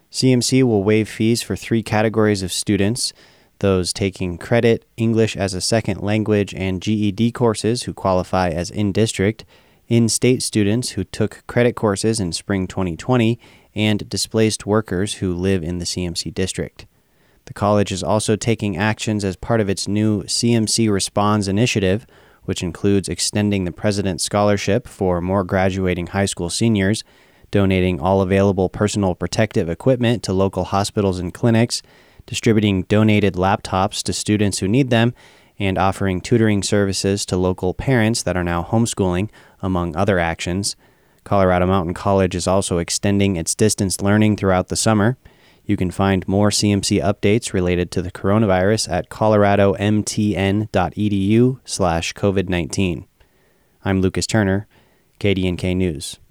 CMC will waive fees for 3 categories of students: those taking credit, English as a second language, and GED courses who qualify as in-district, in-state students who took credit courses in spring 2020, and displaced workers who live in the CMC district. The college is also taking actions as part of its new CMC Responds initiative, which includes extending the President's Scholarship for more graduating high school seniors, donating all available personal protective equipment to local hospitals and clinics, distributing donated laptops to students who need them, and offering tutoring services to local parents that are now homeschooling, among other actions. Colorado Mountain College is also extending its distance learning throughout the summer. You can find more CMC updates related to the coronavirus at coloradomtn.edu/COVID-19. I'm Lucas Turner, KDNK News.